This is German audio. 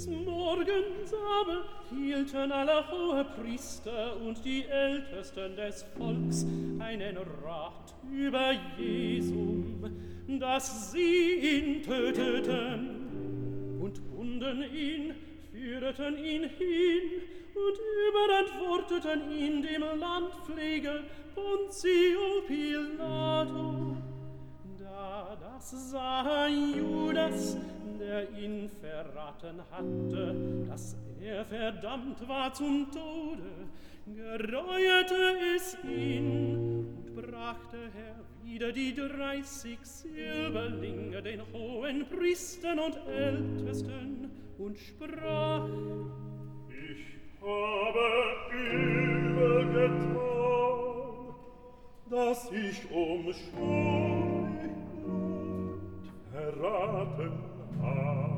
Des Morgens aber hielten alle Hohepriester und die Ältesten des Volks einen Rat über Jesum, dass sie ihn töteten und bunden ihn, führten ihn hin und überantworteten ihn dem Landpfleger Pontio Pilato. Da das sah Judas, der ihn verraten hatte, dass er verdammt war zum Tode, gereute es ihn und brachte herwieder die 30 Silberlinge den hohen Priestern und Ältesten und sprach: Ich habe übel getan, dass ich Schuld verraten habe.